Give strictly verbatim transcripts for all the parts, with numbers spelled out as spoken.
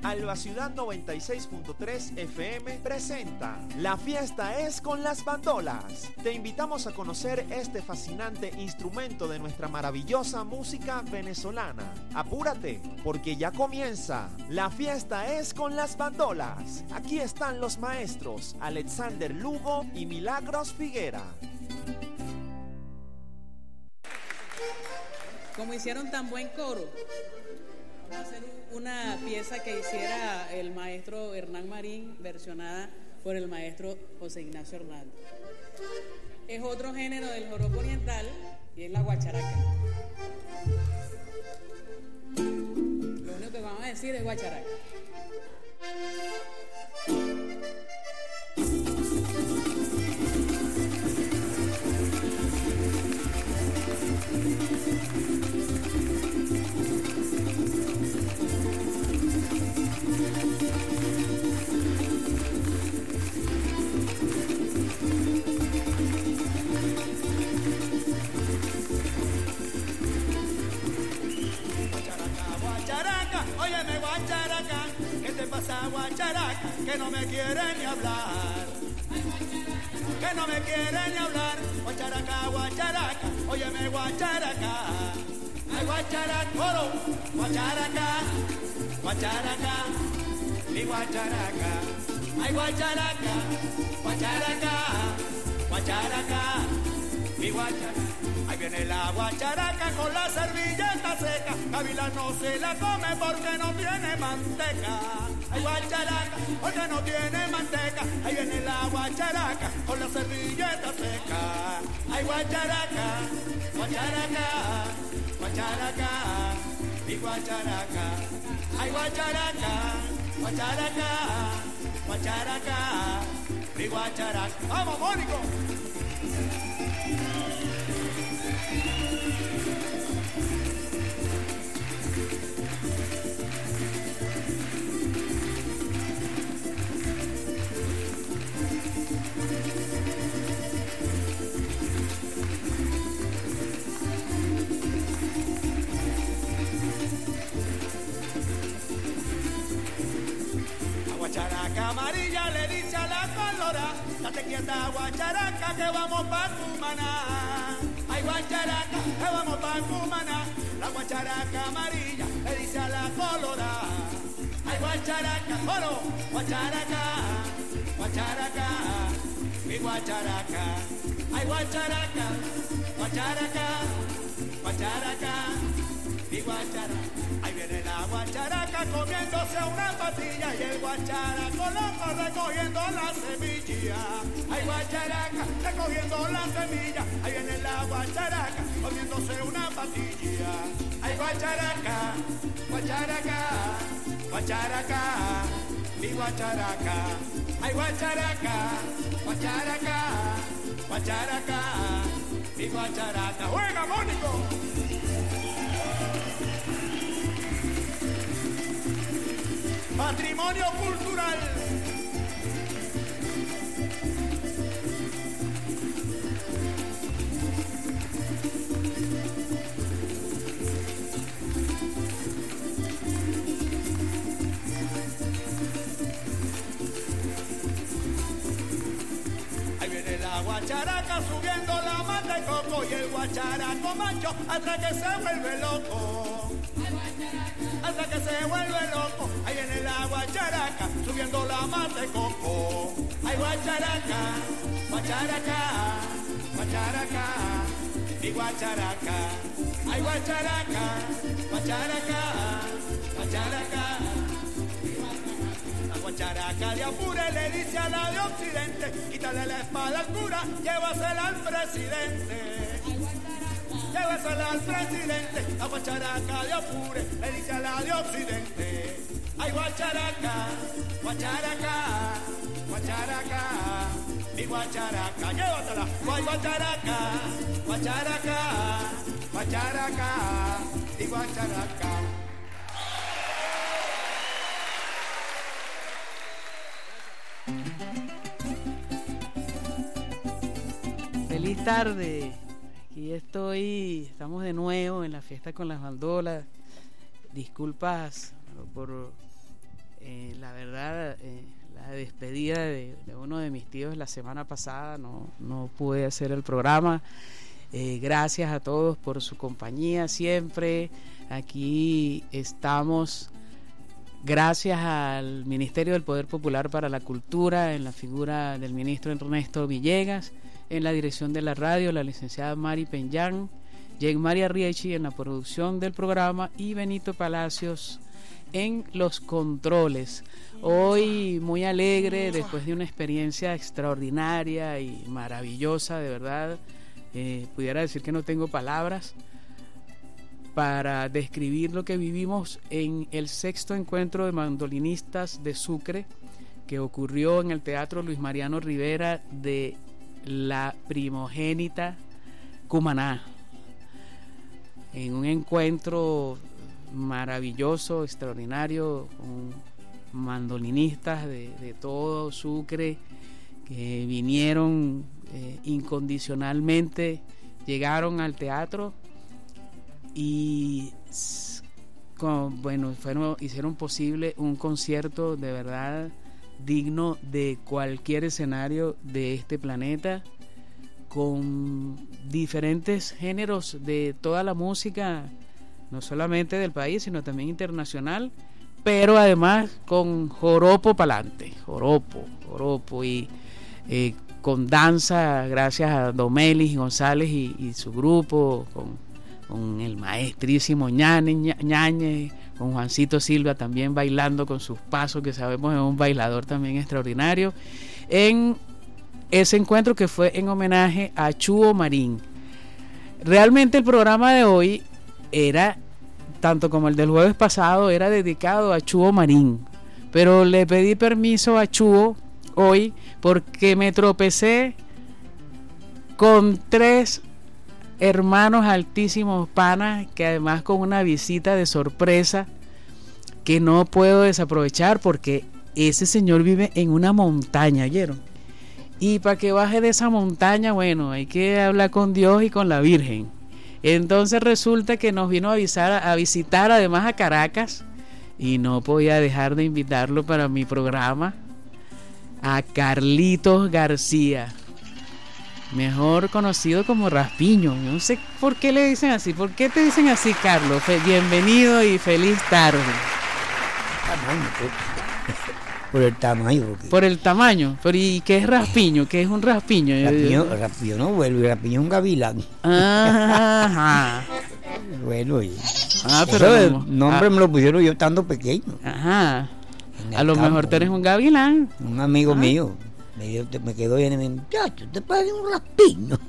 Alba Ciudad noventa y seis punto tres F M presenta La fiesta es con las bandolas. Te invitamos a conocer este fascinante instrumento de nuestra maravillosa música venezolana. Apúrate, porque ya comienza La fiesta es con las bandolas. Aquí están los maestros Alexander Lugo y Milagros Figuera. Como hicieron tan buen coro, vamos a hacer una pieza que hiciera el maestro Hernán Marín, versionada por el maestro José Ignacio Hernández. Es otro género del joropo oriental y es la guacharaca. Lo único que vamos a decir es guacharaca. Óyeme guacharaca, ¿qué te pasa guacharaca? Que no me quiere ni hablar, que no me quiere ni hablar. Guacharaca, guacharaca, óyeme guacharaca. Ay guacharaca, oro, guacharaca, guacharaca, mi guacharaca. Ay guacharaca, guacharaca, guacharaca, mi guacharaca. Ahí viene la guacharaca con la servilleta seca. Kabila no se la come porque no tiene manteca. Ay guacharaca, porque no tiene manteca. Ahí viene la guacharaca con la servilleta seca. Ay guacharaca, guacharaca, guacharaca, mi guacharaca. Ay guacharaca, guacharaca, guacharaca, mi guacharaca. ¡Vamos, Mónico! Guacharaca amarilla le dice a la colora, date quieta guacharaca que vamos pa' Cumaná. Ay guacharaca que vamos pa' Cumaná. La guacharaca amarilla le dice a la colora. Ay guacharaca, oro, guacharaca, guacharaca, mi guacharaca. Ay guacharaca, guacharaca, guacharaca, mi guacharaca. Ahí viene la guacharaca comiéndose una patilla y el guacharaco loco recogiendo la semilla. Ay guacharaca recogiendo la semilla. Ahí viene la guacharaca comiéndose una patilla. Ay guacharaca, guacharaca, guacharaca, mi guacharaca. Ay guacharaca, guacharaca, guacharaca, mi guacharaca. ¡Juega, Mónico! Patrimonio cultural. Ahí viene la guacharaca subiendo la mata de coco y el guacharaco macho hasta que se vuelve loco. Hasta que se vuelve loco. Ahí viene la guacharaca subiendo la mata de coco. Ay guacharaca, guacharaca, guacharaca, mi guacharaca. Ay guacharaca, guacharaca, guacharaca, mi guacharaca. La guacharaca de Apure le dice a la de Occidente, quítale la espada al cura, llévasela al presidente. Llévasela al presidente. La guacharaca de Apure le dice a la de Occidente. Ay guacharaca, guacharaca, guacharaca, mi guacharaca, llévatela. Ay guacharaca, guacharaca, guacharaca, mi guacharaca. Feliz tarde. Aquí estoy, estamos de nuevo en la fiesta con las bandolas. Disculpas por Eh, la verdad, eh, la despedida de, de uno de mis tíos la semana pasada, no, no pude hacer el programa. Eh, gracias a todos por su compañía siempre. Aquí estamos gracias al Ministerio del Poder Popular para la Cultura, en la figura del ministro Ernesto Villegas, en la dirección de la radio, la licenciada Mari Peñán, Jen María Riechi en la producción del programa y Benito Palacios en los controles. Hoy muy alegre, después de una experiencia extraordinaria y maravillosa, de verdad, eh, pudiera decir que no tengo palabras para describir lo que vivimos en el sexto encuentro de mandolinistas de Sucre, que ocurrió en el Teatro Luis Mariano Rivera de la primogénita Cumaná, en un encuentro maravilloso, extraordinario, con mandolinistas de, de todo Sucre que vinieron eh, incondicionalmente, llegaron al teatro y con, bueno, fueron, hicieron posible un concierto de verdad digno de cualquier escenario de este planeta, con diferentes géneros de toda la música, no solamente del país, sino también internacional, pero además con joropo pa'lante, joropo, joropo, y eh, con danza, gracias a Domelis González y, y su grupo, con, con el maestrísimo Ñañez, Ñañez, con Juancito Silva también bailando con sus pasos, que sabemos es un bailador también extraordinario, en ese encuentro que fue en homenaje a Chuo Marín. Realmente el programa de hoy era, tanto como el del jueves pasado, era dedicado a Chuo Marín, pero le pedí permiso a Chuo hoy porque me tropecé con tres hermanos altísimos panas, que además con una visita de sorpresa que no puedo desaprovechar, porque ese señor vive en una montaña, ¿oyeron? Y para que baje de esa montaña, bueno, hay que hablar con Dios y con la Virgen. Entonces resulta que nos vino a, avisar, a visitar además a Caracas, y no podía dejar de invitarlo para mi programa, a Carlitos García, mejor conocido como Raspiño. Yo no sé por qué le dicen así. ¿Por qué te dicen así, Carlos? Fe- bienvenido y feliz tarde. Por el tamaño. Porque... Por el tamaño. Pero ¿y qué es Raspiño? ¿Qué es un Raspiño? Raspiño, Raspiño no vuelve, Raspiño es un gavilán. Ajá. Bueno, y Ah, pero eso, no, el nombre ah, me lo pusieron yo estando pequeño. Ajá. En A el lo campo. mejor tú eres un gavilán. Un amigo Ah. mío me, dio- me quedó bien y me dijo, muchacho, te parece un Raspiño.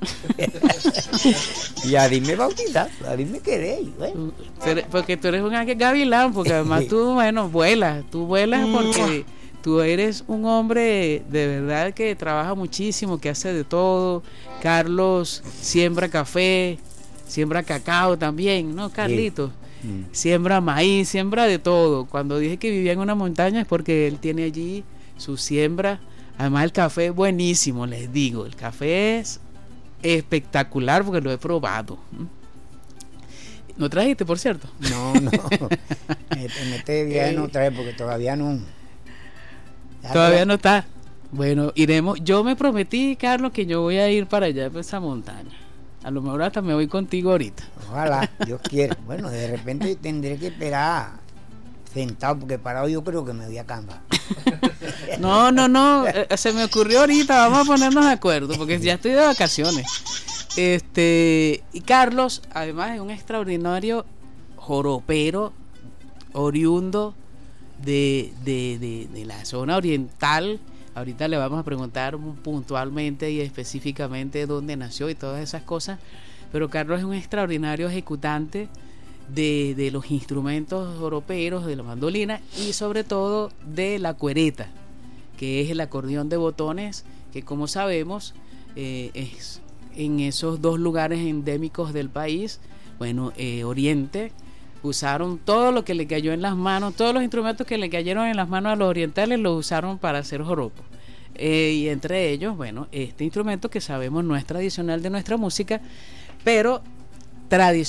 Y ahí me bautizaron, ahí me quedé. Y bueno. Tú eres- Porque tú eres un gavilán, porque además tú, bueno, vuelas. Tú vuelas porque tú eres un hombre de verdad que trabaja muchísimo, que hace de todo. Carlos siembra café, siembra cacao también, ¿no, Carlitos? Mm. Siembra maíz, siembra de todo. Cuando dije que vivía en una montaña es porque él tiene allí su siembra. Además el café es buenísimo, les digo. El café es espectacular porque lo he probado. ¿No trajiste, por cierto? No, no. En este viaje no trae porque todavía no. Ya Todavía tra- no está. Bueno, iremos. Yo me prometí, Carlos, que yo voy a ir para allá, para esa montaña. A lo mejor hasta me voy contigo ahorita. Ojalá, Dios quiera. Bueno, de repente tendré que esperar sentado porque parado yo creo que me voy a cansar. No, no, no. eh, Se me ocurrió ahorita. Vamos a ponernos de acuerdo porque ya estoy de vacaciones. Este, y Carlos, además, es un extraordinario joropero, oriundo de, de, de, de la zona oriental. Ahorita le vamos a preguntar puntualmente y específicamente dónde nació y todas esas cosas. Pero Carlos es un extraordinario ejecutante de, de los instrumentos joroperos, de la mandolina y sobre todo de la cuereta, que es el acordeón de botones, que como sabemos eh, es en esos dos lugares endémicos del país. Bueno, eh, Oriente usaron todo lo que le cayó en las manos, todos los instrumentos que le cayeron en las manos a los orientales los usaron para hacer joropo. Eh, y entre ellos, bueno, este instrumento que sabemos no es tradicional de nuestra música, pero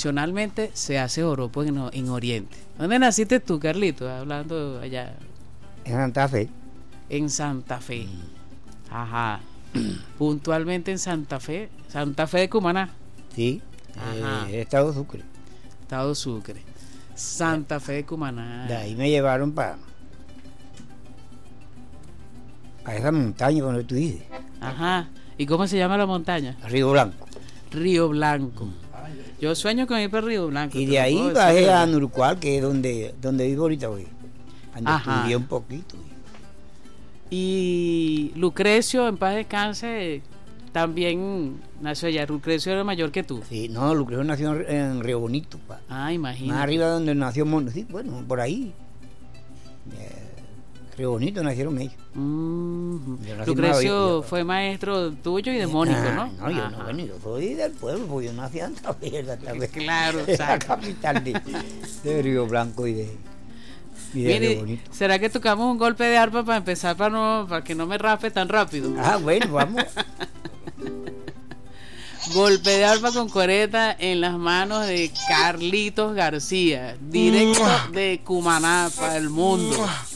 tradicionalmente se hace joropo en, en Oriente. ¿Dónde naciste tú, Carlito? Hablando allá. En Santa Fe. En Santa Fe. Ajá. Puntualmente en Santa Fe. Santa Fe de Cumaná. Sí. Ajá. Eh, Estado Sucre. Estado Sucre. Santa Fe de Cumaná. De ahí me llevaron para para esa montaña donde tú dices. Ajá. ¿Y cómo se llama la montaña? Río Blanco. Río Blanco. Yo sueño con ir para Río Blanco. Y te de lo ahí puedo bajé decir, a ¿verdad? Nurcual, que es donde, donde vivo ahorita hoy. Donde Ajá. estudié un poquito. Y Lucrecio, en paz descanse, también nació allá. Lucrecio era mayor que tú. Sí, no, Lucrecio nació en, en Río Bonito, pa. Ah, imagínate. Más arriba donde nació Mono. Sí, bueno, por ahí. Eh, Río Bonito nacieron ellos. Mm. Yo nací Lucrecio más- fue maestro tuyo y de Mónico, Ah, ¿no? No, yo Ajá. no, bueno, yo soy del pueblo, porque yo nací en Santa Fe, Santa Fe. Claro, Es la exacto. capital de, de Río Blanco y de, y de Río Mire, Bonito. ¿será que tocamos un golpe de arpa para empezar, para no, para que no me raspe tan rápido? Ah, bueno, vamos. Golpe de arpa con coreta en las manos de Carlitos García, directo de Cumaná para el mundo.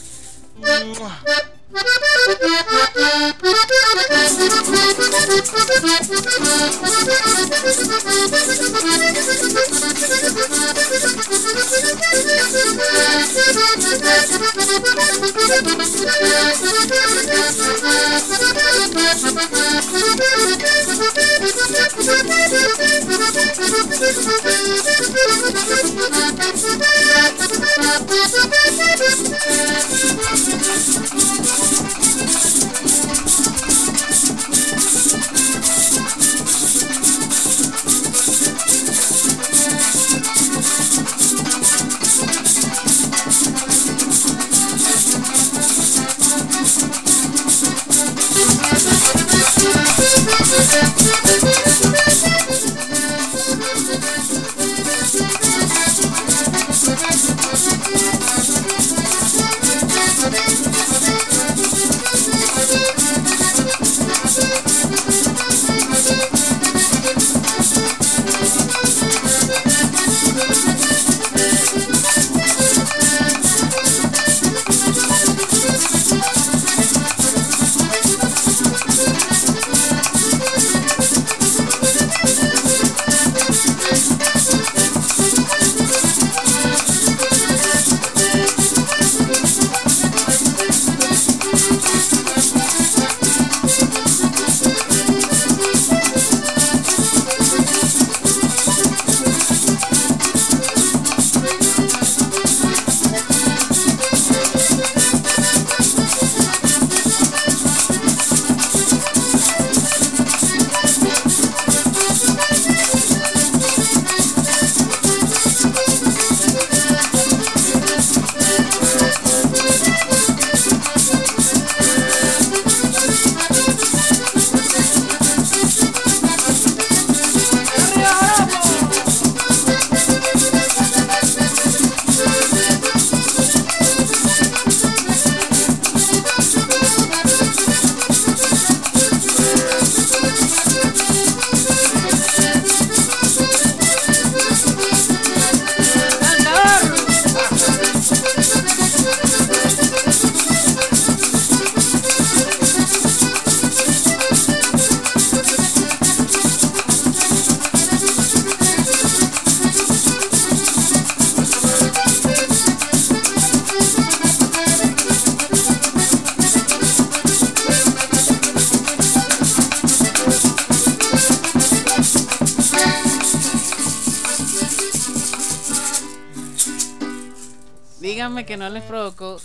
Díganme que no les provocó.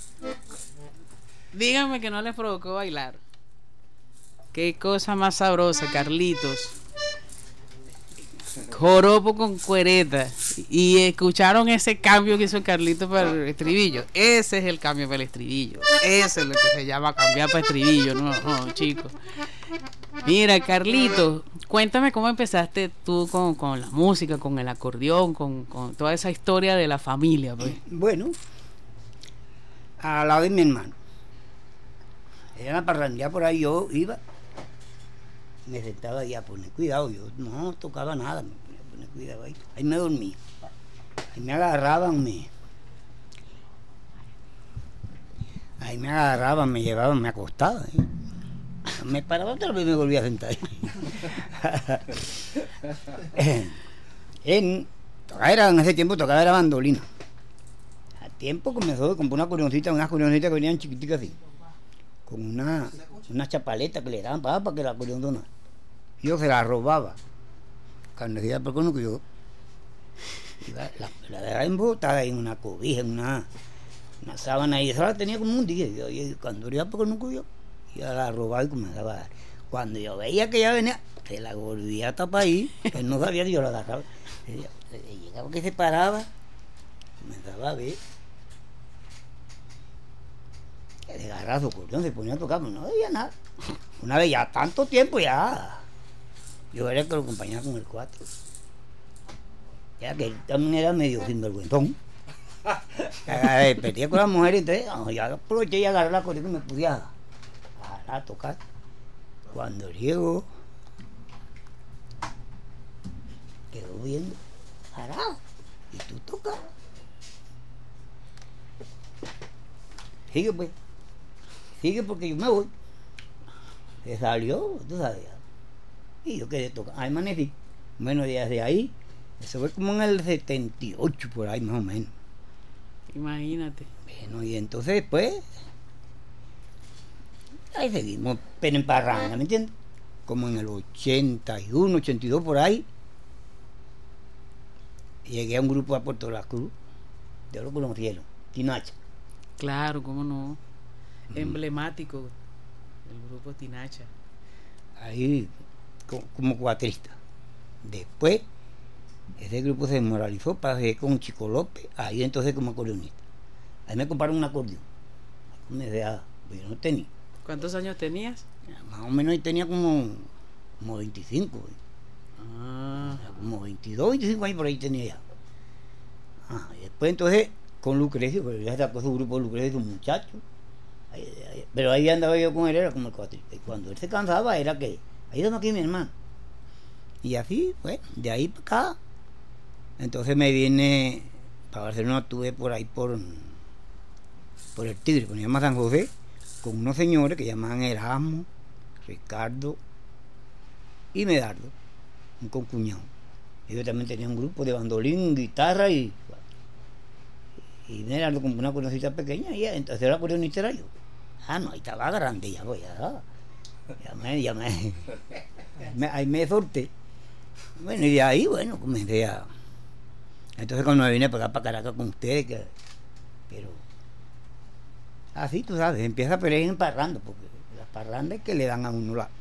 Díganme que no les provocó bailar. Qué cosa más sabrosa, Carlitos. Joropo con cuereta. Y escucharon ese cambio que hizo Carlitos para el estribillo. Ese es el cambio para el estribillo. Ese es lo que se llama cambiar para estribillo. No, no, chicos. Mira, Carlitos, cuéntame cómo empezaste tú con, con la música, con el acordeón, con, con toda esa historia de la familia, pues. Bueno, al lado de mi hermano. Era la parrandía por ahí, yo iba, me sentaba ahí a poner cuidado, yo no tocaba nada, me ponía a poner cuidado ahí, ahí me dormía, ahí me agarraban, me Ahí me agarraban, me llevaban, me acostaban. ¿eh? Me paraba otra vez y me volvía a sentar. en, tocaba era, en ese tiempo tocaba era bandolina. A tiempo comenzó a comprar una corioncita, unas corioncitas que venían chiquiticas así, con una, una chapaleta que le daban para, para que la corión donara. Yo se la robaba. Cuando decía por que yo la, la, la dejaba embotada en una cobija, en una, una sábana, y eso la tenía como un día. Yo, yo, cuando iba por que yo, yo la robaba y comenzaba a dar. Cuando yo veía que ella venía, se la volvía a tapar ahí, él no sabía que yo la agarraba. Ella, llegaba que se paraba, comenzaba a ver. De agarrar su acordeón, se ponía a tocar, pero no veía nada. Una vez ya, tanto tiempo ya. Yo era el que lo acompañaba con el cuatro. Ya que él también era medio sinvergüenzón. Perdía con las mujeres, entonces oh, ya aproveché y agarré la acordeón y me puse a, a, a tocar. Cuando llego, quedó viendo, parado. ¿Y tú tocas? Sigue pues, sigue porque yo me voy. Se salió, tú sabes. Y yo quedé tocando, ahí amanecí. Bueno, desde ahí, eso fue como en el setenta y ocho, por ahí más o menos. Imagínate. Bueno, y entonces después, ahí seguimos, pero en parranda, ¿me entiendes? Como en el ochenta y uno, ochenta y dos, por ahí, llegué a un grupo a Puerto La Cruz, yo lo conocieron, Tinacha. Claro, cómo no. Mm. Emblemático, el grupo Tinacha. Ahí, como, como cuatrista. Después, ese grupo se desmoralizó, pasé con Chico López, ahí entonces como acordeonista. Ahí me compraron un acordeón. Me decía, yo no tenía. ¿Cuántos años tenías? Más o menos ahí tenía como, como veinticinco. Ah. Como veintidós, veinticinco años por ahí tenía ya. Ah, y después entonces con Lucrecio, pero ya sacó su grupo de Lucrecio, un muchacho. Ahí, ahí, pero ahí andaba yo con él, era como el cuatrista. Y cuando él se cansaba era que, ahí estamos aquí mi hermano. Y así, pues, de ahí para acá. Entonces me vine para Barcelona, estuve por ahí por, por el Tigre, por llama San José, con unos señores que llamaban Erasmo, Ricardo y Medardo, un concuñado. Ellos también tenían un grupo de bandolín, guitarra y y Medardo compró una corioncita pequeña y entonces la corionista era yo. Ah, no, ahí estaba grande ya, pues ya, ya me, ya me, me ahí me solté. Bueno, y de ahí, bueno, comencé a... Entonces cuando me vine para acá, para Caracas con ustedes, que, pero así tú sabes, empieza a pelear en parranda, porque las parrandas es que le dan a uno la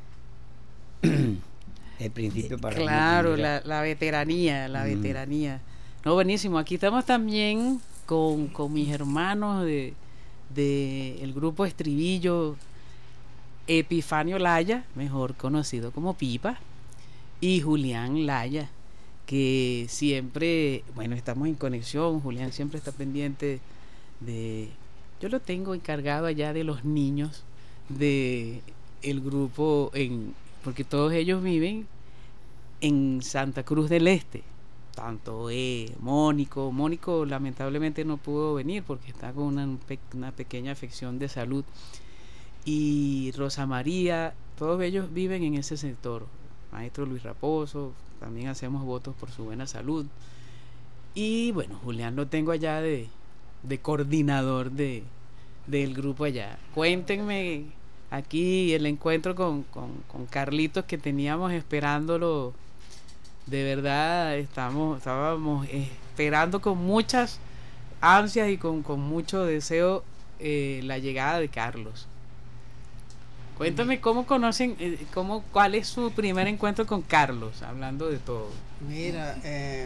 el principio para claro, la, la veteranía, la mm. veteranía. No, buenísimo. Aquí estamos también con, con mis hermanos de, de el grupo Estribillo, Epifanio Laya, mejor conocido como Pipa, y Julián Laya, que siempre, bueno, estamos en conexión. Julián siempre está pendiente de, yo lo tengo encargado allá de los niños de el grupo, en porque todos ellos viven en Santa Cruz del Este, tanto eh, Mónico, Mónico lamentablemente no pudo venir porque está con una, una pequeña afección de salud, y Rosa María, todos ellos viven en ese sector. Maestro Luis Raposo, también hacemos votos por su buena salud. Y bueno, Julián lo tengo allá de, de coordinador de, del grupo allá. Cuéntenme aquí el encuentro con, con, con Carlitos, que teníamos esperándolo. De verdad, estamos, estábamos esperando con muchas ansias y con, con mucho deseo eh, la llegada de Carlos. Cuéntame cómo conocen, eh, cómo, cuál es su primer encuentro con Carlos, hablando de todo. Mira, eh,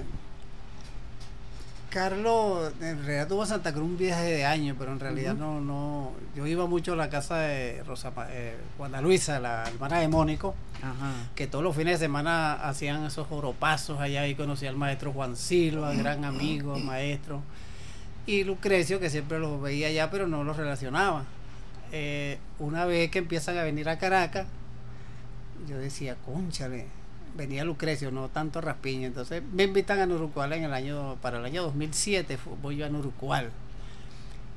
Carlos en realidad tuvo a Santa Cruz un viaje de años, pero en realidad uh-huh. no, no, yo iba mucho a la casa de Rosa, eh, Juana Luisa, la hermana de Mónico, uh-huh. que todos los fines de semana hacían esos joropazos allá, y conocí al maestro Juan Silva, uh-huh. gran amigo, maestro, y Lucrecio, que siempre los veía allá, pero no los relacionaba. Eh, una vez que empiezan a venir a Caracas, yo decía, cónchale, venía Lucrecio, no tanto Raspiña. Entonces me invitan a Nurucual en el año, para el año dos mil siete voy yo a Nurucual,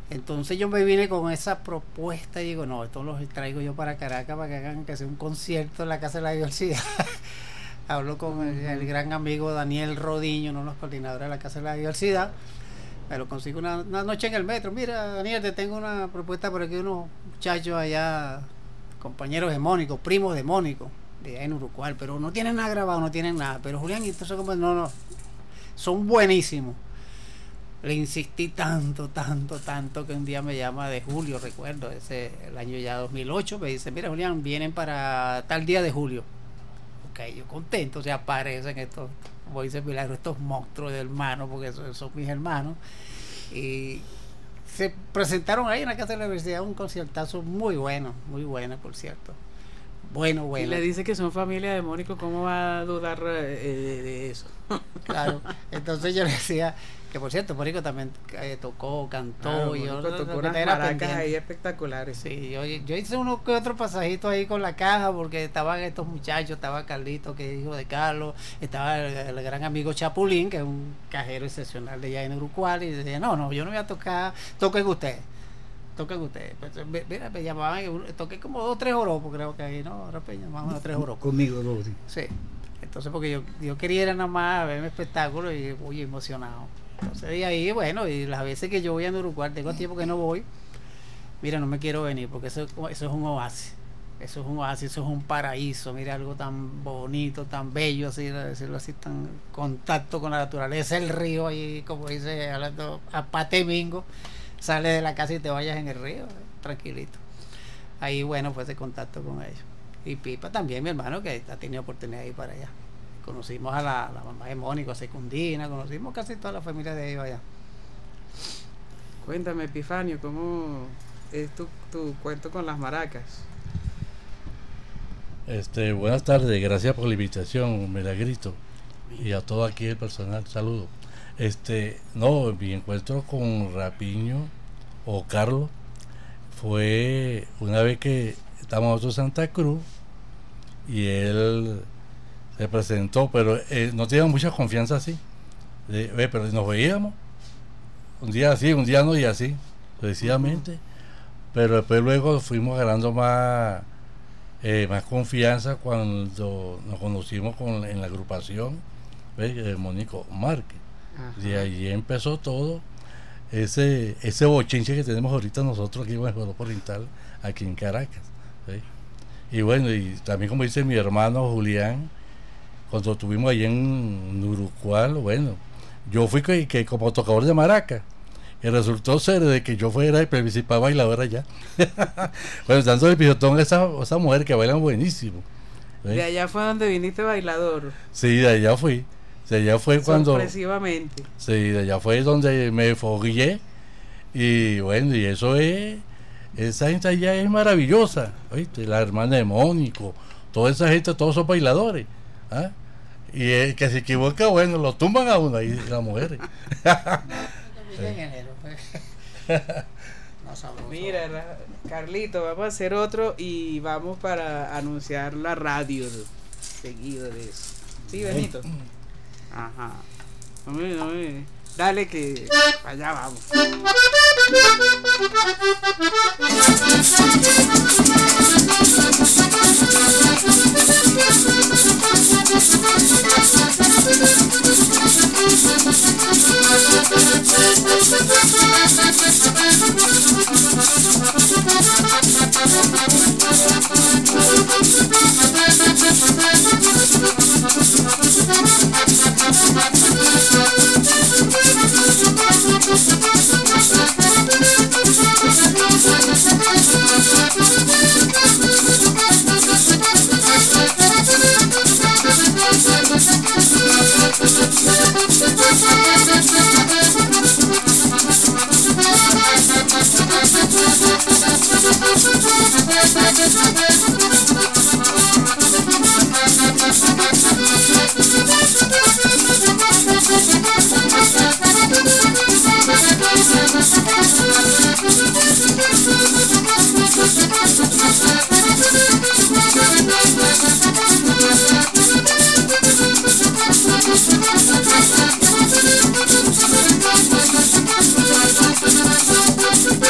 Entonces yo me vine con esa propuesta y digo, no, esto los traigo yo para Caracas para que hagan que sea un concierto en la Casa de la Diversidad. Hablo con el, el gran amigo Daniel Rodiño, uno de los coordinadores de la Casa de la Diversidad. Me lo consigo una, una noche en el metro. Mira, Daniel, te tengo una propuesta por aquí, unos muchachos allá, compañeros demónicos, primos demónicos, de allá en Uruguay, pero no tienen nada grabado, no tienen nada. Pero Julián, entonces como no, no, son buenísimos. Le insistí tanto, tanto, tanto que un día me llama de julio, recuerdo, ese el año ya dos mil ocho, me dice, mira Julián, vienen para tal día de julio. Ok, yo contento, o sea, aparecen estos, como dice Milagro, estos monstruos de hermanos, porque son, son mis hermanos, y se presentaron ahí en la Casa de la Universidad, un conciertazo muy bueno, muy bueno, por cierto. Bueno, bueno. Y le dice que son familia de Mónico, ¿cómo va a dudar eh, de, de eso? Claro, entonces yo le decía que, por cierto, Mónico también eh, tocó, cantó, claro, y yo tocó unas maracas ahí espectaculares. Sí, yo, yo hice uno que otro pasajito ahí con la caja, porque estaban estos muchachos, estaba Carlito, que es hijo de Carlos, estaba el, el gran amigo Chapulín, que es un cajero excepcional de allá en Uruguay, y decía, no, no, yo no voy a tocar, toquen ustedes. Toquen ustedes. Mira, me llamaban, toqué como dos o tres oropos, creo que ahí, ¿no? Ahora me llamaban a tres oropos. Conmigo, Rodi. Sí. Entonces, porque yo, yo quería ir nada más a ver mi espectáculo y muy emocionado. Entonces, de ahí, bueno, y las veces que yo voy a Uruguay, tengo tiempo que no voy, mira, no me quiero venir, porque eso, eso es un oasis. Eso es un oasis, eso es un paraíso. Mira, algo tan bonito, tan bello, así, decirlo así, tan contacto con la naturaleza, el río ahí, como dice, hablando a Patemingo. Sales de la casa y te vayas en el río, eh, tranquilito. Ahí, bueno, fue ese contacto con ellos. Y Pipa también, mi hermano, que ha tenido oportunidad de ir para allá. Conocimos a la, la mamá de Mónico, a Secundina, conocimos casi toda la familia de ellos allá. Cuéntame, Epifanio, ¿cómo es tu, tu cuento con las maracas? Este, buenas tardes, gracias por la invitación, Milagrito, y a todo aquí el personal, saludos. Este, no, mi encuentro con Rapiño o Carlos fue una vez que estábamos nosotros en Santa Cruz y él se presentó, pero eh, no teníamos mucha confianza así, de, eh, pero nos veíamos un día así, un día no y así, sucesivamente, pero después luego fuimos ganando más, eh, más confianza cuando nos conocimos con, en la agrupación, ¿ves? De Mónico Márquez. Ajá. De ahí empezó todo ese ese bochinche que tenemos ahorita nosotros aquí en Europa Oriental, aquí en Caracas, ¿sí? Y bueno, y también como dice mi hermano Julián, cuando estuvimos allí en Uruguay, bueno, yo fui que, que como tocador de maraca, y resultó ser de que yo fuera el principal bailador allá. Bueno, dando el pisotón a esa, a esa mujer que bailan buenísimo, ¿sí? De allá fue donde viniste bailador. Sí, de allá fui. De allá fue cuando. Sorpresivamente. Sí, de allá fue donde me fogué. Y bueno, y eso es. Esa gente allá es maravillosa. ¿Oíste? La hermana de Mónico, toda esa gente, todos son bailadores. ¿Ah? Y el que se equivoca, bueno, lo tumban a uno ahí, las mujeres. Mira, Carlito, vamos a hacer otro y vamos para anunciar la radio seguido de eso. Sí, Benito. Ajá. No me, no me. Dale que allá vamos. Thank you.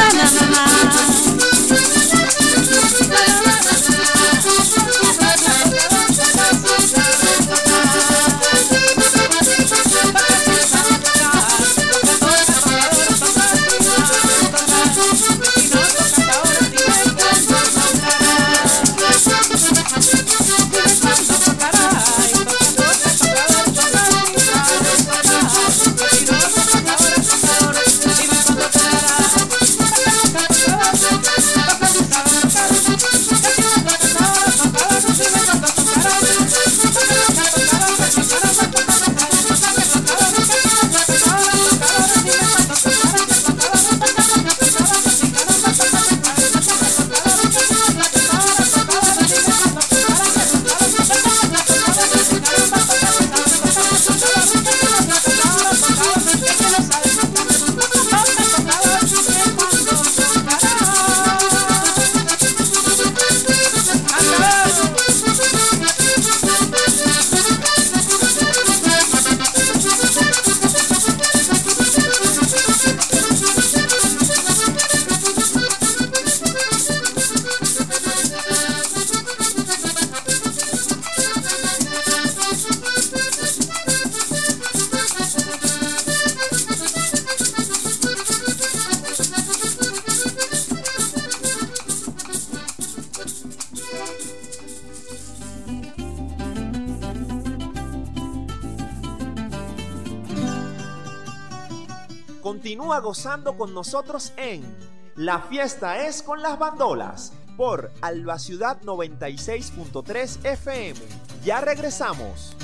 Continúa gozando con nosotros en La Fiesta es con las Bandolas por Alba Ciudad noventa y seis punto tres F M. Ya regresamos.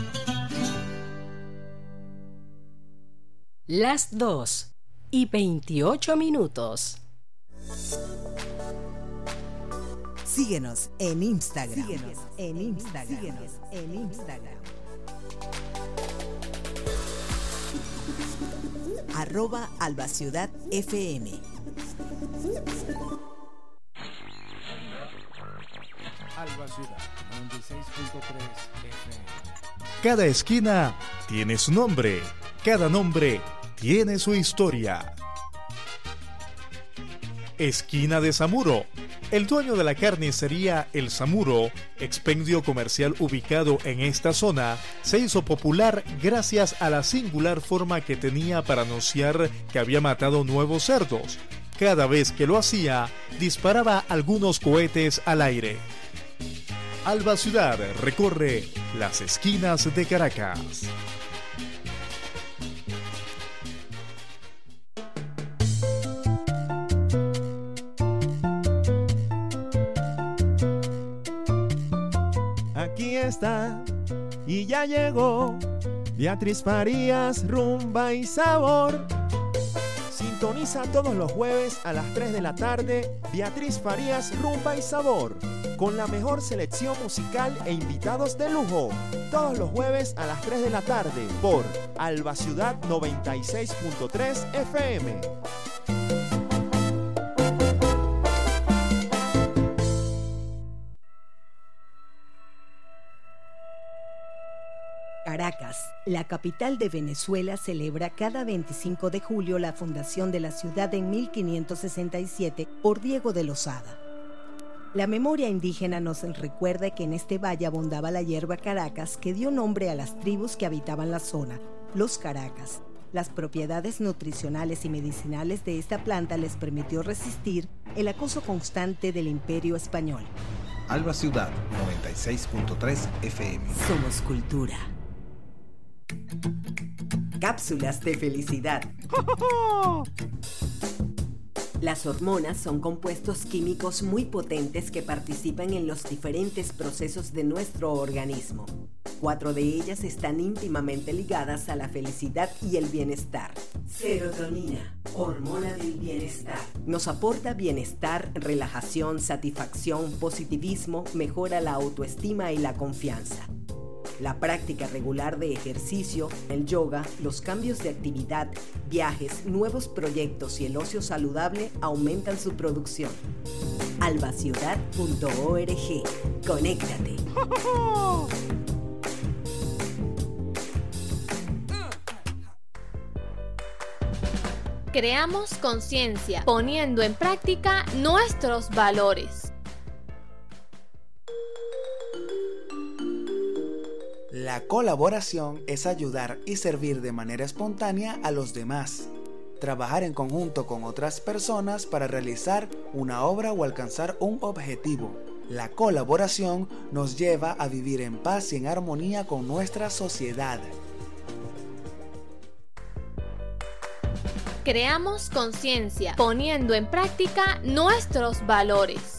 Las dos y veintiocho minutos. Síguenos en Instagram. Síguenos en Instagram. Síguenos en Instagram. Arroba Alba Ciudad F M. Alba Ciudad noventa y seis punto tres F M. Cada esquina tiene su nombre. Cada nombre tiene su historia. Esquina de Samuro. El dueño de la carnicería El Samuro, expendio comercial ubicado en esta zona, se hizo popular gracias a la singular forma que tenía para anunciar que había matado nuevos cerdos. Cada vez que lo hacía, disparaba algunos cohetes al aire. Alba Ciudad recorre las esquinas de Caracas. Aquí está y ya llegó Beatriz Farías, rumba y sabor. Sintoniza todos los jueves a las tres de la tarde Beatriz Farías, rumba y sabor, con la mejor selección musical e invitados de lujo. Todos los jueves a las tres de la tarde por Alba Ciudad noventa y seis punto tres F M. Caracas, la capital de Venezuela, celebra cada veinticinco de julio la fundación de la ciudad en mil quinientos sesenta y siete por Diego de Lozada. La memoria indígena nos recuerda que en este valle abundaba la hierba Caracas, que dio nombre a las tribus que habitaban la zona, los Caracas. Las propiedades nutricionales y medicinales de esta planta les permitió resistir el acoso constante del Imperio Español. Alba Ciudad noventa y seis punto tres F M. Somos cultura. Cápsulas de felicidad. Las hormonas son compuestos químicos muy potentes que participan en los diferentes procesos de nuestro organismo. Cuatro de ellas están íntimamente ligadas a la felicidad y el bienestar. Serotonina, hormona del bienestar. Nos aporta bienestar, relajación, satisfacción, positivismo, mejora la autoestima y la confianza. La práctica regular de ejercicio, el yoga, los cambios de actividad, viajes, nuevos proyectos y el ocio saludable aumentan su producción. alba ciudad punto org. Conéctate. Creamos conciencia, poniendo en práctica nuestros valores. La colaboración es ayudar y servir de manera espontánea a los demás. Trabajar en conjunto con otras personas para realizar una obra o alcanzar un objetivo. La colaboración nos lleva a vivir en paz y en armonía con nuestra sociedad. Creamos conciencia, poniendo en práctica nuestros valores.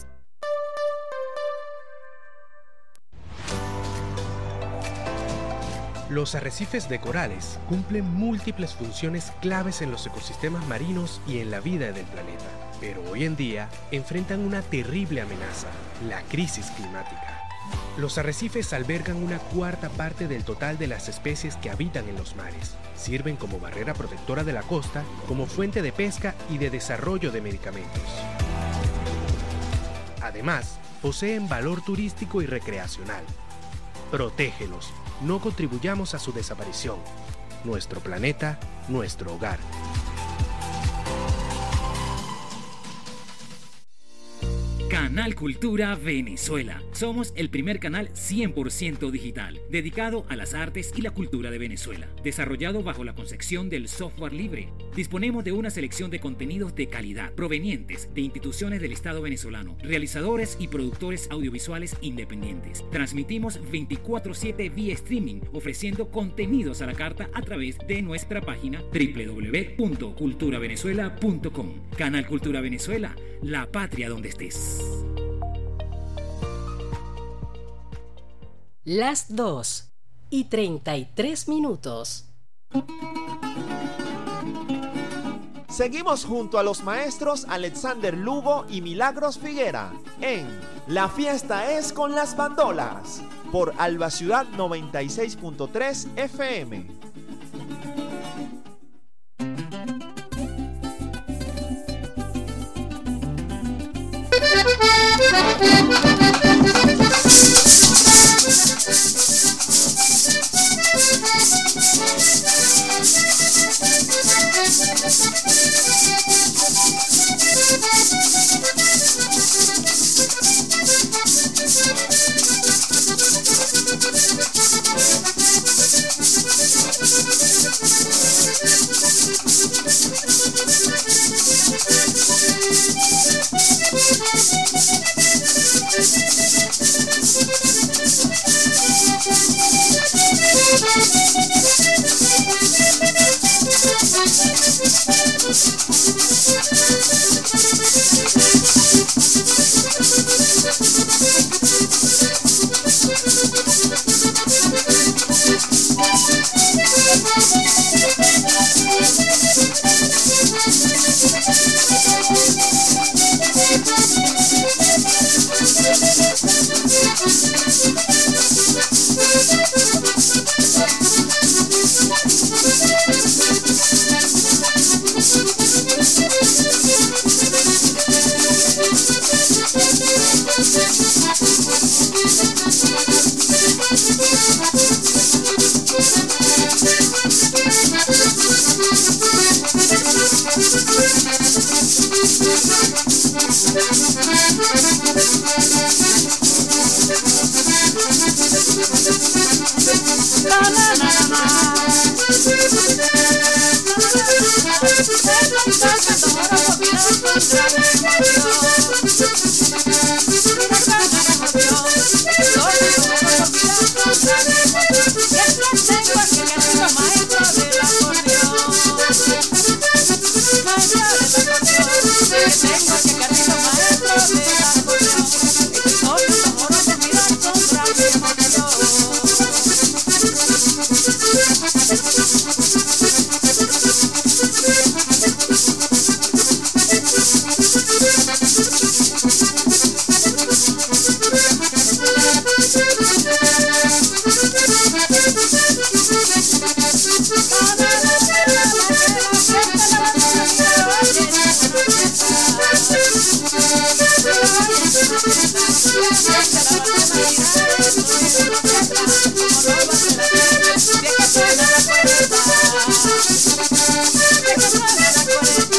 Los arrecifes de corales cumplen múltiples funciones claves en los ecosistemas marinos y en la vida del planeta, pero hoy en día enfrentan una terrible amenaza, la crisis climática. Los arrecifes albergan una cuarta parte del total de las especies que habitan en los mares. Sirven como barrera protectora de la costa, como fuente de pesca y de desarrollo de medicamentos. Además, poseen valor turístico y recreacional. Protégelos. No contribuyamos a su desaparición. Nuestro planeta, nuestro hogar. Canal Cultura Venezuela. Somos el primer canal cien por ciento digital, dedicado a las artes y la cultura de Venezuela. Desarrollado bajo la concepción del software libre, disponemos de una selección de contenidos de calidad, provenientes de instituciones del Estado venezolano, realizadores y productores audiovisuales independientes. Transmitimos veinticuatro siete vía streaming, ofreciendo contenidos a la carta a través de nuestra página doble u doble u doble u punto cultura venezuela punto com. Canal Cultura Venezuela, la patria donde estés. Las dos y treinta y tres minutos. Seguimos junto a los maestros Alexander Lugo y Milagros Figuera en La Fiesta es con las Bandolas por Alba Ciudad noventa y seis punto tres F M. Thank you.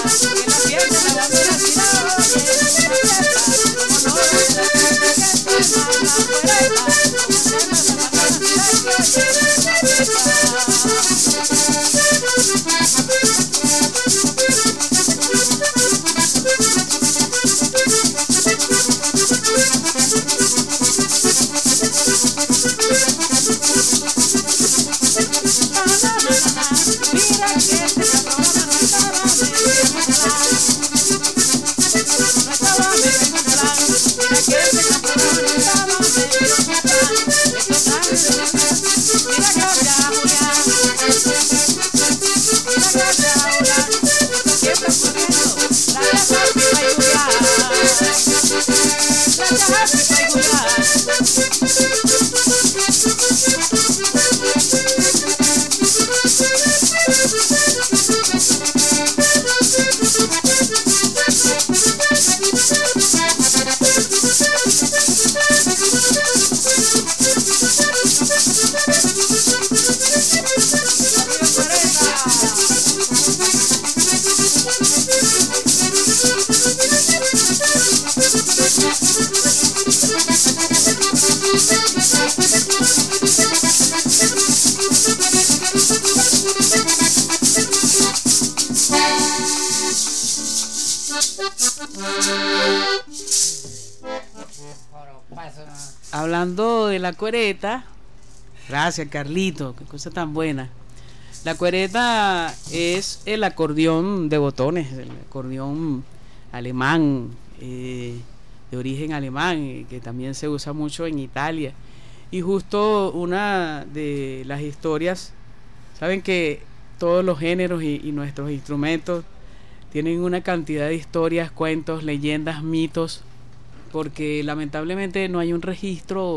Hablando de la cuereta, gracias Carlito, qué cosa tan buena. La cuereta es el acordeón de botones, el acordeón alemán, eh, de origen alemán, eh, que también se usa mucho en Italia. Y justo una de las historias, saben que todos los géneros y, y nuestros instrumentos tienen una cantidad de historias, cuentos, leyendas, mitos, porque lamentablemente no hay un registro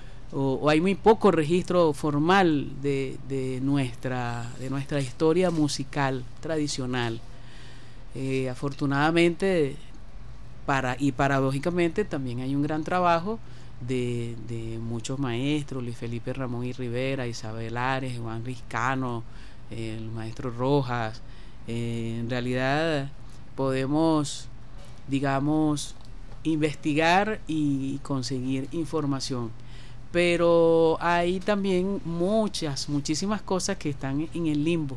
o, o hay muy poco registro formal de, de nuestra de nuestra historia musical tradicional. Eh, afortunadamente para y paradójicamente también hay un gran trabajo de, de muchos maestros, Luis Felipe Ramón y Rivera, Isabel Ares, Juan Riscano, eh, el maestro Rojas. Eh, en realidad podemos, digamos, investigar y conseguir información, pero hay también muchas, muchísimas cosas que están en el limbo.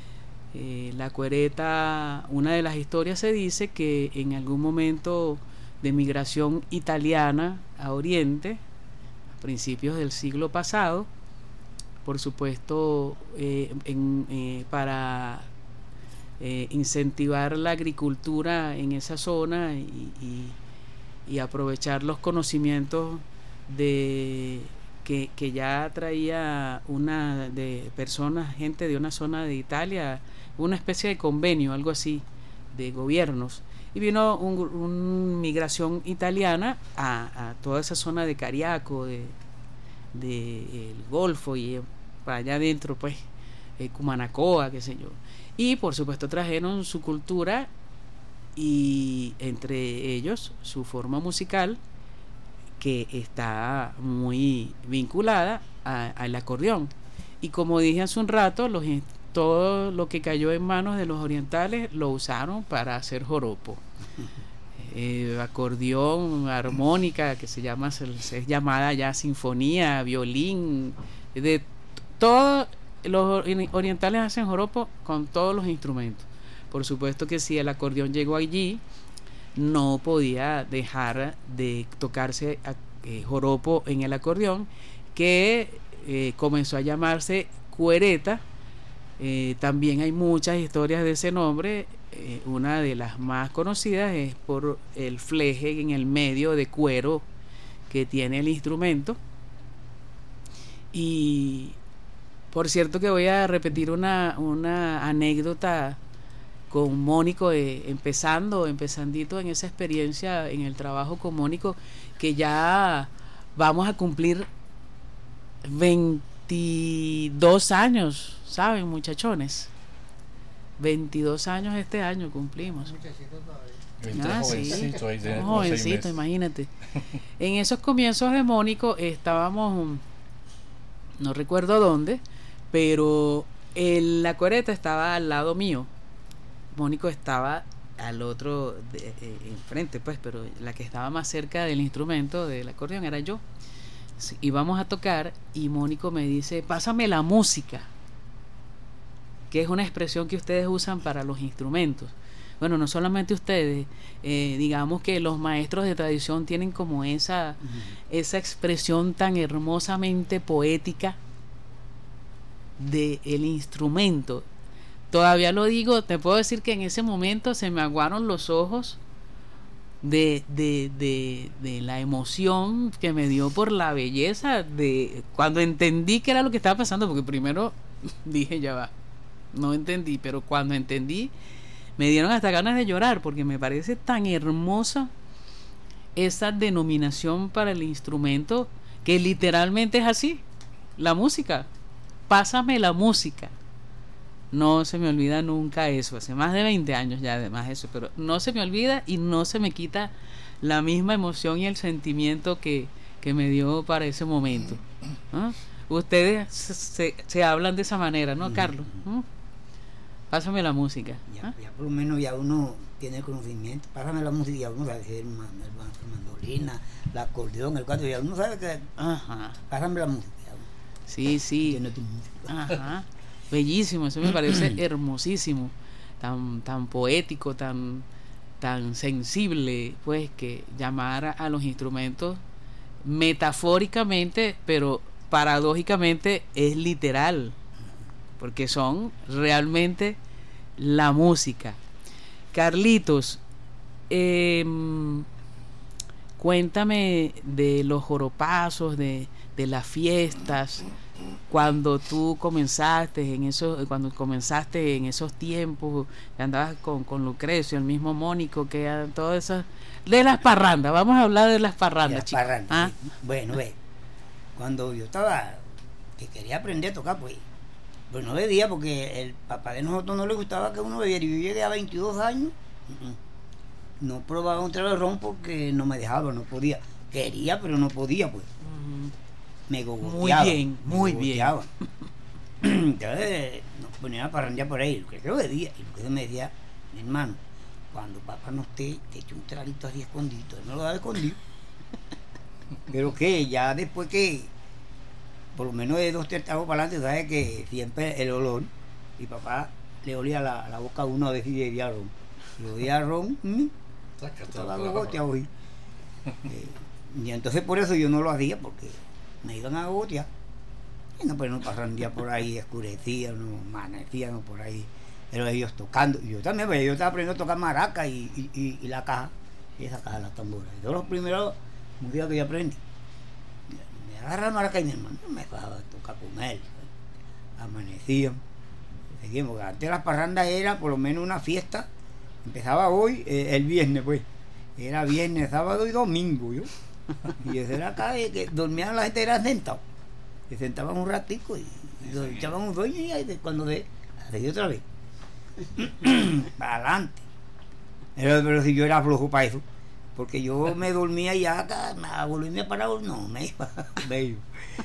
Eh, la cuereta, una de las historias se dice que en algún momento de migración italiana a Oriente, a principios del siglo pasado, por supuesto, eh, en, eh, para eh, incentivar la agricultura en esa zona y, y y aprovechar los conocimientos de que, que ya traía una de personas, gente de una zona de Italia, una especie de convenio, algo así, de gobiernos, y vino una un migración italiana a, a toda esa zona de Cariaco, de, de el Golfo y para allá adentro, pues, eh, Cumanacoa, qué sé yo, y por supuesto trajeron su cultura y entre ellos su forma musical, que está muy vinculada a, al acordeón. Y como dije hace un rato, los, todo lo que cayó en manos de los orientales lo usaron para hacer joropo. Eh, acordeón, armónica, que se llama es llamada ya sinfonía, violín, de todos los orientales hacen joropo con todos los instrumentos. Por supuesto que si el acordeón llegó allí, no podía dejar de tocarse eh, joropo en el acordeón, que eh, comenzó a llamarse cuereta. Eh, también hay muchas historias de ese nombre. Eh, una de las más conocidas es por el fleje en el medio de cuero que tiene el instrumento. Y por cierto que voy a repetir una, una anécdota con Mónico, eh, empezando, empezandito en esa experiencia, en el trabajo con Mónico, que ya vamos a cumplir veintidós años, ¿saben, muchachones? veintidós años este año cumplimos. Ah, jovencito, sí, un jovencito, imagínate. En esos comienzos de Mónico estábamos, no recuerdo dónde, pero el, la cuereta estaba al lado mío. Mónico estaba al otro de, eh, enfrente, pues, pero la que estaba más cerca del instrumento del acordeón era yo. Íbamos a tocar y Mónico me dice: pásame la música, que es una expresión que ustedes usan para los instrumentos. Bueno, no solamente ustedes, eh, digamos que los maestros de tradición tienen como esa, uh-huh. esa expresión tan hermosamente poética del instrumento. Todavía lo digo, te puedo decir que en ese momento se me aguaron los ojos de, de, de, de la emoción que me dio por la belleza de cuando entendí qué era lo que estaba pasando, porque primero dije ya va, no entendí, pero cuando entendí me dieron hasta ganas de llorar, porque me parece tan hermosa esa denominación para el instrumento, que literalmente es así, la música, pásame la música. No se me olvida nunca eso, hace más de veinte años ya además eso, pero no se me olvida y no se me quita la misma emoción y el sentimiento que, que me dio para ese momento. ¿Ah? Ustedes se, se, se hablan de esa manera, ¿no, Carlos? ¿Ah? Pásame la música. Ya, ya por lo menos ya uno tiene conocimiento, pásame la música, ya uno sabe hacer una, una mandolina, la acordeón, el cuatro, ya uno sabe que Ajá. pásame la música. Sí, sí. Ajá. Bellísimo, eso me parece hermosísimo, tan tan poético, tan tan sensible, pues, que llamar a, a los instrumentos metafóricamente, pero paradójicamente es literal, porque son realmente la música. Carlitos, eh, cuéntame de los joropazos, de, de las fiestas. Cuando tú comenzaste en eso, cuando comenzaste en esos tiempos, que andabas con, con Lucrecio, el mismo Mónico, que eran todas esas, de las parrandas, vamos a hablar de las parrandas, chicos. Parrandas, ¿ah? Sí. Bueno, ve, cuando yo estaba, que quería aprender a tocar, pues, pues no bebía, porque el papá de nosotros no le gustaba que uno bebiera, y yo llegué a veintidós años, no probaba un trago de ron porque no me dejaba, no podía, quería, pero no podía, pues. Uh-huh. Me gogoteaba. Muy bien, muy bien. Entonces nos ponían a parrandear por ahí, lo que yo bebía, y lo que me decía, mi hermano, cuando papá no esté, te echo un traguito así escondido, él me lo daba escondido. Pero que ya después que, por lo menos de dos, tres tragos para adelante, sabes que siempre el olor, y papá le olía la, la boca a uno a decir de día ron. Le olía ron, ¿m? Estaba gogoteado hoy. Eh, y entonces por eso yo no lo hacía, porque me iban a gotear. Y no, pues no pasaron días por ahí, escurecían, no amanecían por ahí. Pero ellos tocando. Y yo también, pues yo estaba aprendiendo a tocar maraca y, y, y, y la caja. Y esa caja, la tambora. Y todos los primeros días que yo aprendí, me agarra la maraca y mi hermano me dejaba tocar con él. Amanecían. Seguimos, porque antes las parrandas era por lo menos una fiesta. Empezaba hoy, eh, el viernes, pues. Era viernes, sábado y domingo, yo. Y ese era acá, que dormían la gente, era sentado. Se sentaban un ratico y, y lo echaban un sueño y ahí, cuando de, seguí otra vez. Para adelante. Pero, pero si yo era flojo para eso, porque yo me dormía y ya acá, a volverme a parar, no, me iba, me iba.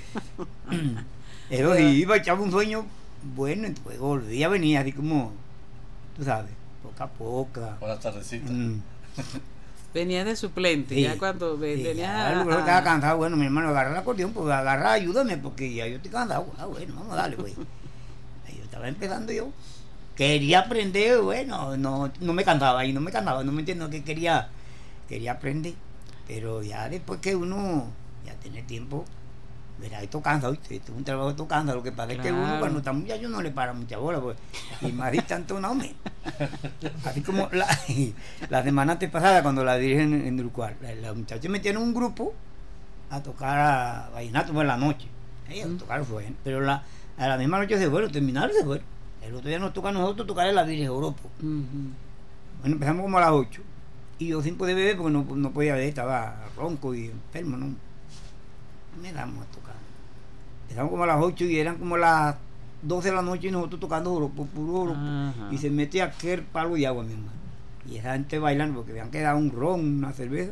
Pero si iba, echaba un sueño bueno, entonces volvía, venía así como, tú sabes, poca a poca. Buenas tardecitas. Mm. Venías de suplente, sí, ya cuando sí, venías ya, a, a, estaba cansado, bueno, mi hermano, agarra la acordeón, pues agarra, ayúdame, porque ya yo estoy cansado. Ah, bueno, vamos a darle, güey. Yo estaba empezando yo. Quería aprender, bueno, no, no me cantaba, y no me cantaba, no me entiendo que quería, quería aprender. Pero ya después que uno ya tiene tiempo, verá, esto cansa, ¿viste? Esto es un trabajo, esto cansa. Lo que pasa claro. es que uno cuando está muchacho no le para mucha bola, pues, y más de tanto no, hombre. Así como la, la semana antes pasada, cuando la dirigen en, en Uruguay, la, la muchacha metieron un grupo a tocar a vallenato por la noche. Ellos uh-huh. tocaron fue, pero la, a la misma noche se fueron, terminaron se fueron. El otro día nos toca a nosotros tocar en la Virgen Europa. Uh-huh. Bueno, empezamos como a las ocho. Y yo sin poder beber porque no, no podía beber, estaba ronco y enfermo, ¿no? Me damos a tocar. Empezamos como a las ocho y eran como las doce de la noche y nosotros tocando oropo, puro oropo. Uh-huh. Y se mete aquel palo de agua, mi hermano. Y esa gente bailando porque habían quedado un ron, una cerveza.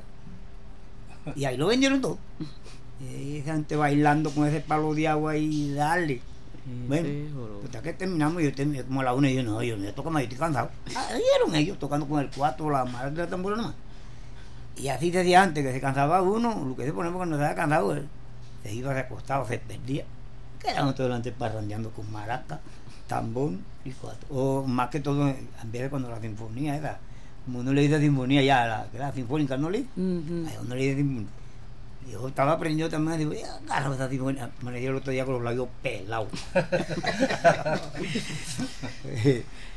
Y ahí lo vendieron todo. Y esa gente bailando con ese palo de agua y dale. Bueno, hasta que terminamos, yo terminé como a la una y yo no, yo no toco más, yo estoy cansado. Ahí eran ellos tocando con el cuatro, la madre de la tambora nomás. Y así se decía antes, que se cansaba uno, lo que se ponía cuando se había cansado, él, se iba recostado, se perdía. Quedamos todos delante parrandeando con maraca, tambor y cuatro. O más que todo, en vez de cuando la sinfonía era, como uno le dice sinfonía ya, la, la sinfónica, ¿no le dice? Uh-huh. Ahí uno le dice sinfonía. Yo estaba aprendiendo también, digo, agarra esa sinfonía. Me dio el otro día con los labios pelados.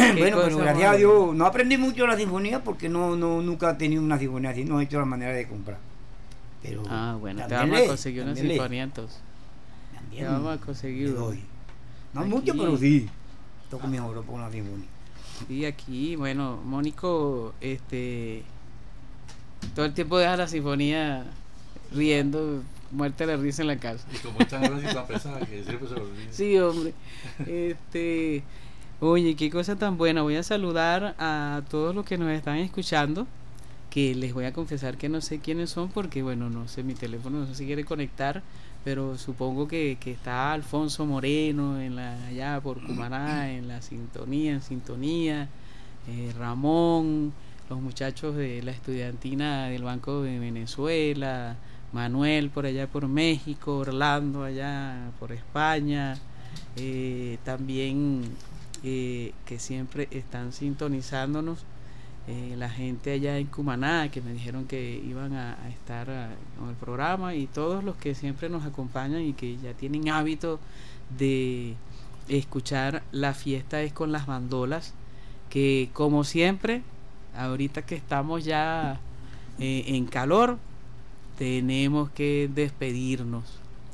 Bueno, pero gracias a Dios no aprendí mucho la sinfonía porque no, no nunca he tenido una sinfonía así, no he hecho la manera de comprar. Pero ah, bueno, te vamos a conseguir una sinfonía entonces. También te vamos a conseguir. No aquí. Mucho, pero sí. Toco mi oro por una sinfonía. Y aquí, bueno, Mónico, este, todo el tiempo deja la sinfonía riendo, muerte de la risa en la casa. Y como está en la pesada que siempre se lo olvida. Sí, hombre. Este, oye, qué cosa tan buena. Voy a saludar a todos los que nos están escuchando, que les voy a confesar que no sé quiénes son porque, bueno, no sé, mi teléfono no sé si quiere conectar, pero supongo que, que está Alfonso Moreno en la, allá por Cumaná, en la sintonía, en sintonía, eh, Ramón, los muchachos de la estudiantina del Banco de Venezuela, Manuel por allá por México, Orlando allá por España, eh, también eh, que siempre están sintonizándonos. Eh, la gente allá en Cumaná que me dijeron que iban a, a estar a, en el programa, y todos los que siempre nos acompañan y que ya tienen hábito de escuchar La Fiesta es con las Bandolas, que como siempre ahorita que estamos ya eh, en calor tenemos que despedirnos.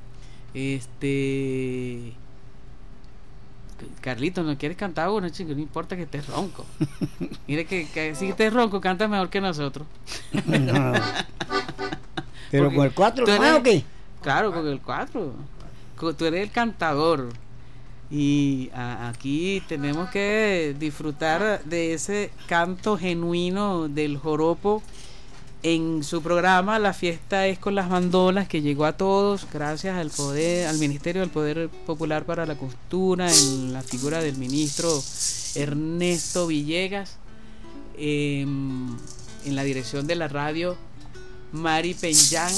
Este Carlito, ¿no quieres cantar uno, chico? No importa que estés ronco. Mire que, que si estés ronco, canta mejor que nosotros. No. ¿Pero porque con el cuatro o qué? Claro, con el cuatro. Tú eres el cantador. Y a, aquí tenemos que disfrutar de ese canto genuino del joropo en su programa La Fiesta es con las Bandolas, que llegó a todos gracias al poder, al Ministerio del Poder Popular para la Cultura, en la figura del ministro Ernesto Villegas, eh, en la dirección de la radio Mari Peñán,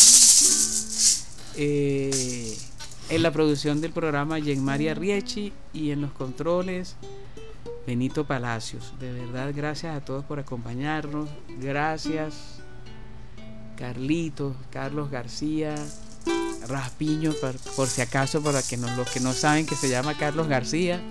eh, en la producción del programa Yenmaria Riechi, y en los controles Benito Palacios. De verdad, gracias a todos por acompañarnos. Gracias Carlitos, Carlos García, Raspiño, por, por si acaso, para que no, los que no saben que se llama Carlos García,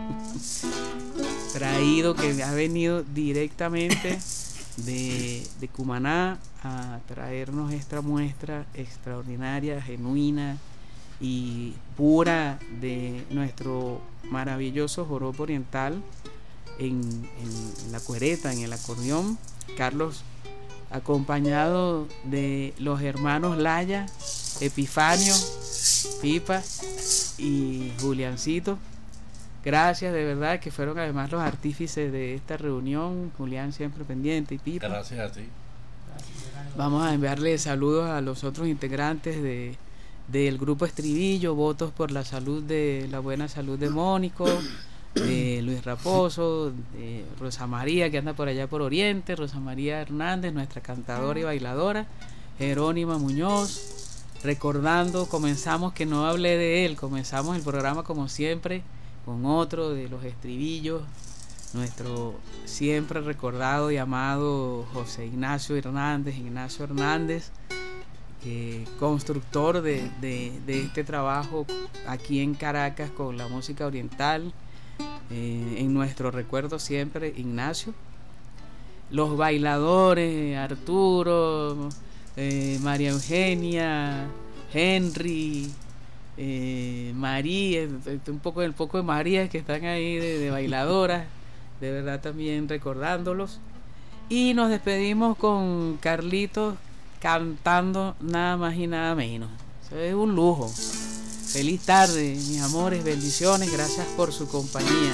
traído, que ha venido directamente de, de Cumaná a traernos esta muestra extraordinaria, genuina y pura de nuestro maravilloso joropo oriental en, en, en la cuereta, en el acordeón. Carlos, acompañado de los hermanos Laya, Epifanio, Pipa y Juliancito. Gracias, de verdad, que fueron además los artífices de esta reunión. Julián siempre pendiente, y Pipa. Gracias a ti. Vamos a enviarle saludos a los otros integrantes de del grupo Estribillo, votos por la salud, de la buena salud de Mónico, de Luis Raposo, de Rosa María, que anda por allá por Oriente, Rosa María Hernández, nuestra cantadora y bailadora, Jerónima Muñoz. Recordando, comenzamos, que no hablé de él, comenzamos el programa como siempre con otro de los Estribillos, nuestro siempre recordado y amado José Ignacio Hernández, Ignacio Hernández, Eh, constructor de, de, de este trabajo aquí en Caracas con la música oriental. Eh, en nuestro recuerdo siempre, Ignacio. Los bailadores, Arturo, eh, María Eugenia, Henry, eh, María, un poco, el poco de María que están ahí de, de bailadoras, de verdad también recordándolos. Y nos despedimos con Carlitos cantando nada más y nada menos. Eso es un lujo. Feliz tarde, mis amores, bendiciones, gracias por su compañía.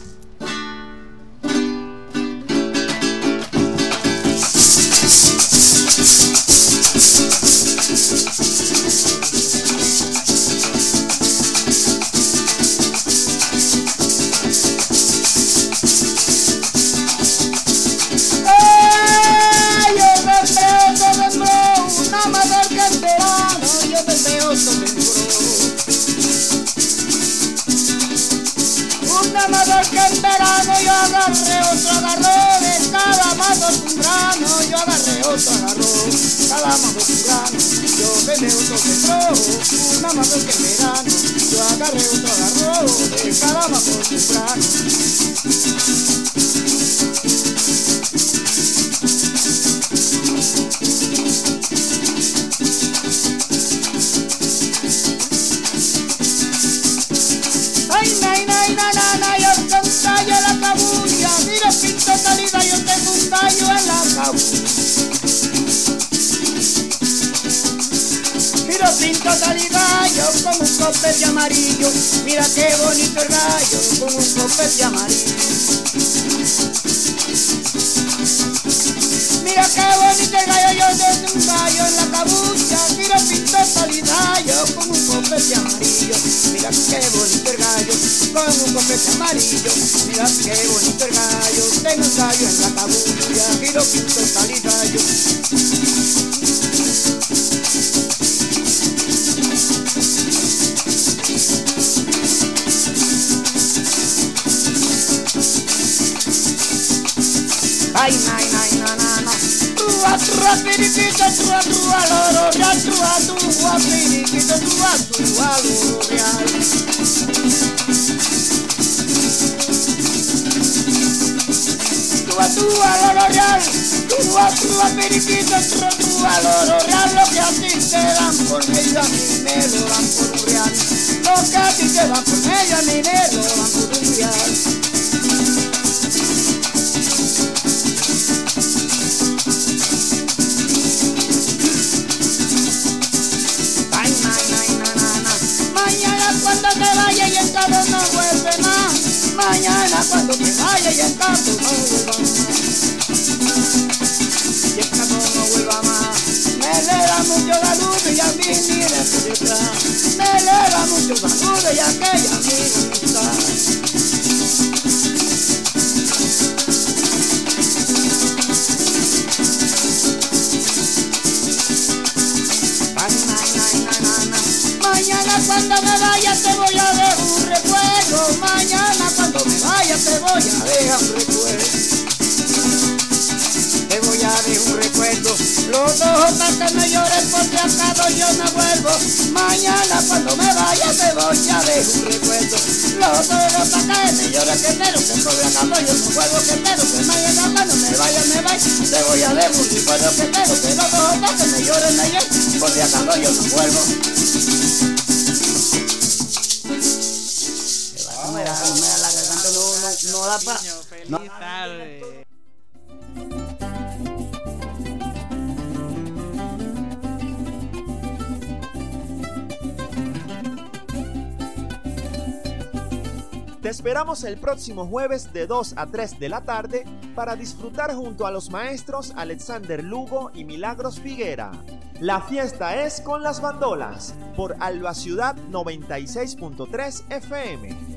Un amador que en verano yo agarré otro agarrón, de cada mazo un grano, yo agarré otro agarrón, cada mazo un grano, yo vendé otro centro. Un amador que en verano yo agarré otro agarrón, de cada mazo un grano. Giro pinto saligallo con un copete amarillo, mira qué bonito el gallo con un copete amarillo. Mira qué bonito el gallo, yo tengo un gallo en la cabucha, giro pinto saligallo con un copete amarillo. Mira qué bonito el gallo con un copete amarillo. Mira qué bonito el gallo, tengo un gallo en la cabucha, giro pinto saligallo. Ay, nay, nay, na, na, na. Trua, trua, piriquito, trua, trua, loro, real, trua, trua, piriquito, trua, trua, loro, real. Trua, trua, loro, real. Trua, trua, piriquito, trua, trua, loro, real. Lo que a ti te dan por medio, a mí me lo dan por un real. Lo que a ti te dan por medio, a mí me lo dan por un real. Cuando te vaya y el carro no vuelve más. Mañana cuando te vaya y el carro no vuelva más. Y el carro no vuelva más. Me eleva mucho la luz y a mí mire por detrás. Me eleva mucho la luz y aquella amiga amistad. Mañana cuando me vaya te voy a dejar un recuerdo. Mañana cuando me vaya te voy a dejar un recuerdo. Te voy a dejar un recuerdo. Los ojos para que me llores por si acaso yo no vuelvo. Mañana cuando me vaya te voy a dejar un recuerdo. Los ojos para que me llores que espero que por si acaso yo no vuelvo. Que espero que mañana cuando me vaya me vaya. Te voy a dejar un recuerdo que espero que los ojos para que me llores me llores. Por si acaso yo no vuelvo. No me da, no me da la garganta, no, no, no da para. No. Feliz tarde. Te esperamos el próximo jueves de dos a tres de la tarde para disfrutar junto a los maestros Alexander Lugo y Milagros Figuera. La fiesta es con las bandolas por Alba Ciudad noventa y seis punto tres F M.